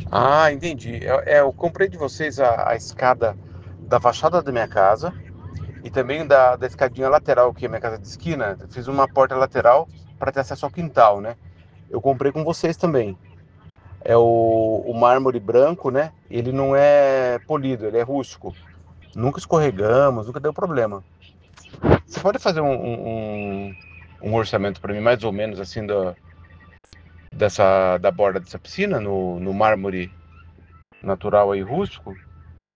Ah, entendi. Eu comprei de vocês a escada da fachada da minha casa e também da escadinha lateral, que é a minha casa de esquina. Eu fiz uma porta lateral para ter acesso ao quintal, né? Eu comprei com vocês também. É o mármore branco, né? Ele não é polido, ele é rústico. Nunca escorregamos, nunca deu problema. Você pode fazer um orçamento para mim, mais ou menos assim, da borda dessa piscina, no mármore natural aí rústico?